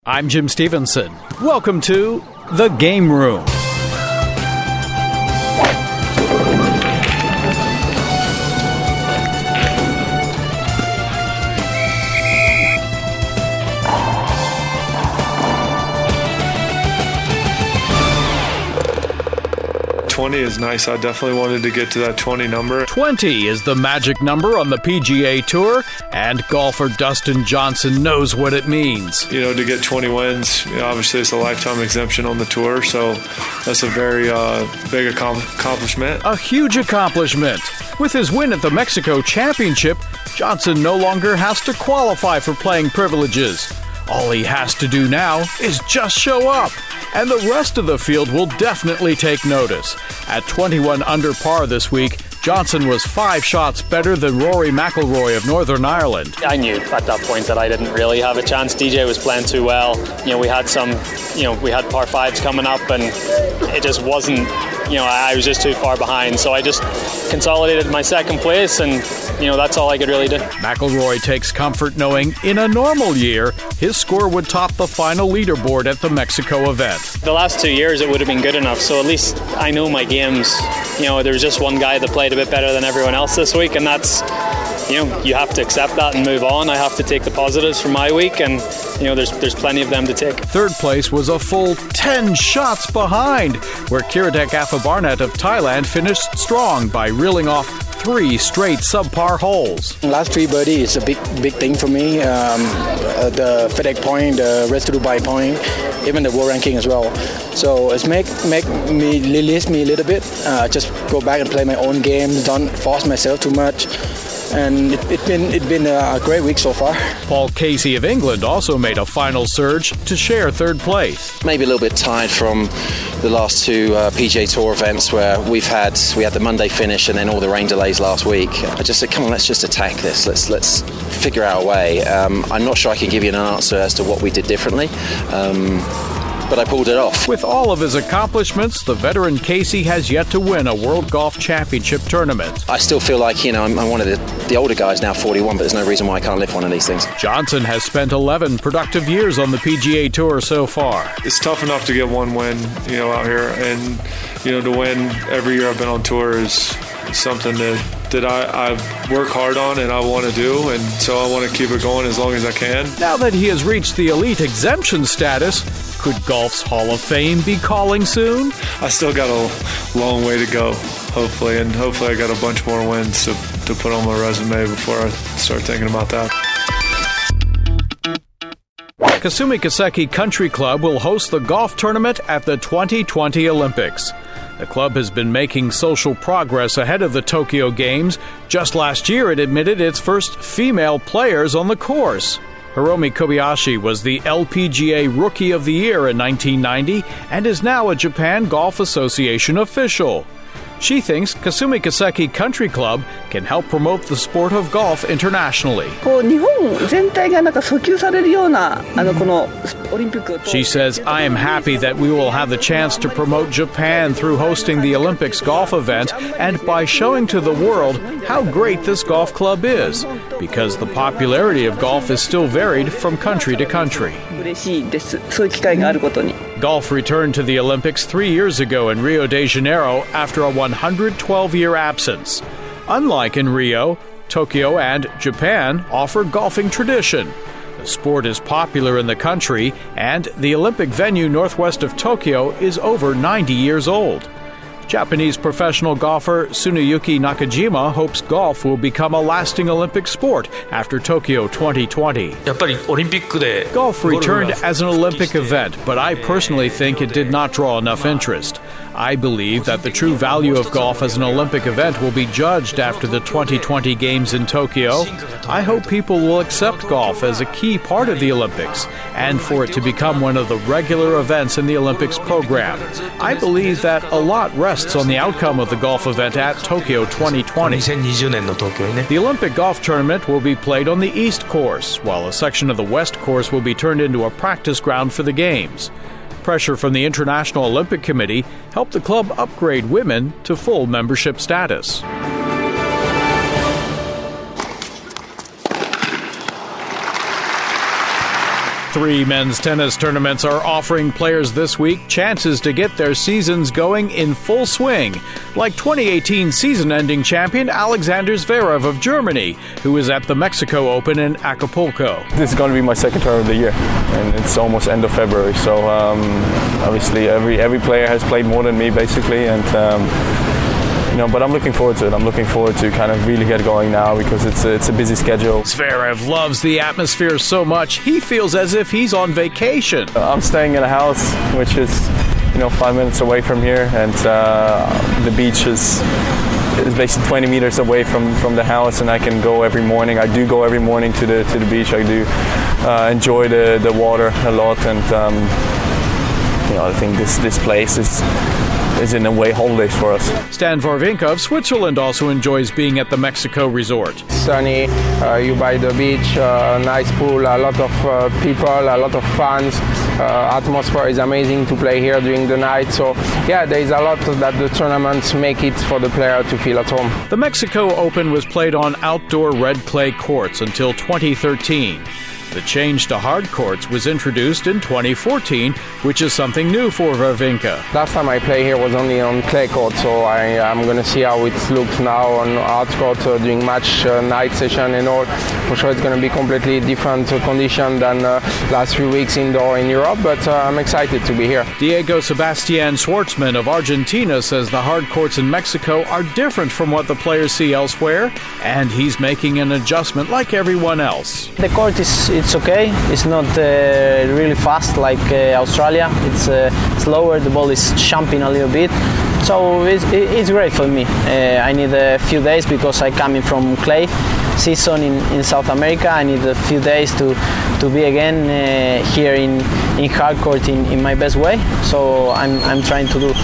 I'm Jim Stevenson. Welcome to The Game Room. $20 is nice. I definitely wanted to get to that 20 number. 20 is the magic number on the PGA Tour, and golfer Dustin Johnson knows what it means. You know, to get 20 wins, obviously it's a lifetime exemption on the tour, so that's a very big accomplishment. A huge accomplishment. With his win at the Mexico Championship, Johnson no longer has to qualify for playing privileges. All he has to do now is just show up, and the rest of the field will definitely take notice. At 21 under par this week, Johnson was 5 shots better than Rory McIlroy of Northern Ireland. I knew at that point that I didn't really have a chance. DJ was playing too well. We had we had par 5s coming up, and it just wasn't, I was just too far behind. So I just consolidated my second place, and that's all I could really do. McIlroy takes comfort knowing in a normal year, his score would top the final leaderboard at the Mexico event. The last 2 years it would have been good enough, so at least I know my games. There was just one guy that played a bit better than everyone else this week, and that's, you have to accept that and move on. I have to take the positives from my week, and there's plenty of them to take. Third place was a full 10 shots behind, where Kiradech Afabarnet of Thailand finished strong by reeling off 3 straight subpar holes. Last 3 birdie is a big thing for me. The FedEx point, the Race to Dubai point, even the world ranking as well. So it's make me release me a little bit. Just go back and play my own game. Don't force myself too much. And it's been a great week so far. Paul Casey of England also made a final surge to share third place. Maybe a little bit tired from the last 2 PGA Tour events where we had the Monday finish and then all the rain delays last week. I just said, come on, let's just attack this. Let's figure out a way. I'm not sure I can give you an answer as to what we did differently. But I pulled it off. With all of his accomplishments, the veteran Casey has yet to win a World Golf Championship tournament. I still feel like, I'm one of the older guys now, 41, but there's no reason why I can't lift one of these things. Johnson has spent 11 productive years on the PGA Tour so far. It's tough enough to get one win, out here, and, to win every year I've been on tour is something that I work hard on and I want to do, and so I want to keep it going as long as I can. Now that he has reached the elite exemption status, could golf's Hall of Fame be calling soon? I still got a long way to go, hopefully, and hopefully I got a bunch more wins to put on my resume before I start thinking about that. Kasumi Kaseki Country Club will host the golf tournament at the 2020 Olympics. The club has been making social progress ahead of the Tokyo Games. Just last year, it admitted its first female players on the course. Hiromi Kobayashi was the LPGA Rookie of the Year in 1990 and is now a Japan Golf Association official. She thinks Kasumi Kaseki Country Club can help promote the sport of golf internationally. She says, I am happy that we will have the chance to promote Japan through hosting the Olympics golf event and by showing to the world how great this golf club is, because the popularity of golf is still varied from country to country. Golf returned to the Olympics 3 years ago in Rio de Janeiro after a 112-year absence. Unlike in Rio, Tokyo and Japan offer golfing tradition. The sport is popular in the country, and the Olympic venue northwest of Tokyo is over 90 years old. Japanese professional golfer Tsuneyuki Nakajima hopes golf will become a lasting Olympic sport after Tokyo 2020. Golf returned as an Olympic event, but I personally think it did not draw enough interest. I believe that the true value of golf as an Olympic event will be judged after the 2020 Games in Tokyo. I hope people will accept golf as a key part of the Olympics and for it to become one of the regular events in the Olympics program. I believe that a lot rests on the outcome of the golf event at Tokyo 2020. The Olympic golf tournament will be played on the East Course, while a section of the West Course will be turned into a practice ground for the Games. Pressure from the International Olympic Committee helped the club upgrade women to full membership status. 3 men's tennis tournaments are offering players this week chances to get their seasons going in full swing, like 2018 season-ending champion Alexander Zverev of Germany, who is at the Mexico Open in Acapulco. This is going to be my second tournament of the year, and it's almost end of February, so obviously every player has played more than me, basically, and but I'm looking forward to it. I'm looking forward to kind of really get going now because it's a busy schedule. Zverev loves the atmosphere so much, he feels as if he's on vacation. I'm staying in a house which is 5 minutes away from here, and the beach is basically 20 meters away from the house, and I can go every morning. I do go every morning to the beach. I do enjoy the water a lot, and I think this place is in a way holidays for us. Stan Wawrinka of Switzerland also enjoys being at the Mexico resort. Sunny, you by the beach, nice pool, a lot of people, a lot of fans. Atmosphere is amazing to play here during the night. So yeah, there is a lot that the tournaments make it for the player to feel at home. The Mexico Open was played on outdoor red clay courts until 2013. The change to hard courts was introduced in 2014, which is something new for Wawrinka. Last time I played here was only on clay court, so I'm going to see how it looks now on hard court during match night session and all. For sure it's going to be completely different condition than last few weeks indoor in Europe, but I'm excited to be here. Diego Sebastian Schwartzman of Argentina says the hard courts in Mexico are different from what the players see elsewhere, and he's making an adjustment like everyone else. The court it's okay. It's not really fast like Australia. It's slower. The ball is jumping a little bit. So it's great for me. I need a few days because I'm coming from clay season in South America. I need a few days to be again here in hard court in my best way. So I'm trying to do.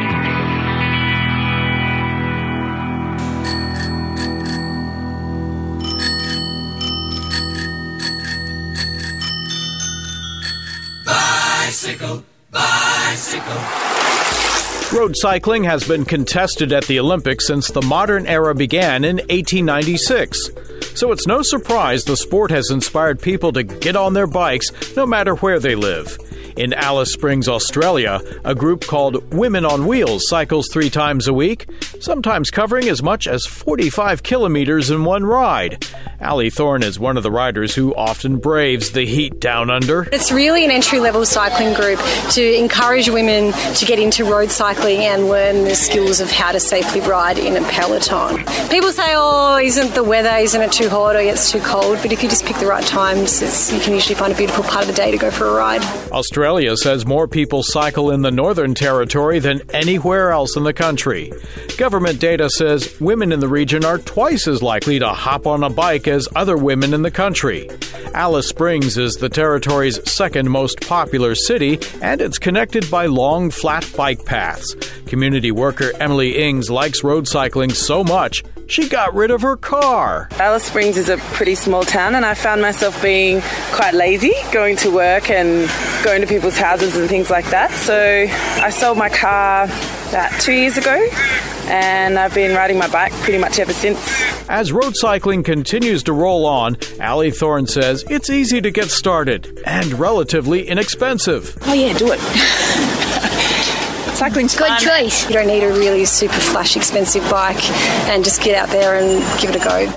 Bicycle. Road cycling has been contested at the Olympics since the modern era began in 1896. So it's no surprise the sport has inspired people to get on their bikes no matter where they live. In Alice Springs, Australia, a group called Women on Wheels cycles 3 times a week, sometimes covering as much as 45 kilometers in one ride. Ali Thorne is one of the riders who often braves the heat down under. It's really an entry-level cycling group to encourage women to get into road cycling and learn the skills of how to safely ride in a peloton. People say, isn't it too hot or it's too cold? But if you just pick the right times, you can usually find a beautiful part of the day to go for a ride. Australia says more people cycle in the Northern Territory than anywhere else in the country. Government data says women in the region are twice as likely to hop on a bike as other women in the country. Alice Springs is the territory's second most popular city, and it's connected by long, flat bike paths. Community worker Emily Ings likes road cycling so much, she got rid of her car. Alice Springs is a pretty small town, and I found myself being quite lazy, going to work and going to people's houses and things like that. So I sold my car about 2 years ago, and I've been riding my bike pretty much ever since. As road cycling continues to roll on, Ali Thorne says it's easy to get started and relatively inexpensive. Oh yeah, do it. Cycling's good fun. Choice. You don't need a really super flash expensive bike, and just get out there and give it a go.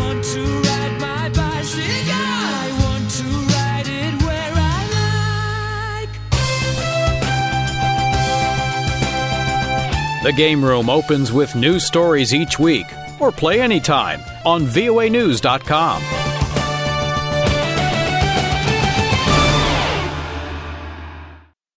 The Game Room opens with new stories each week, or play anytime on voanews.com.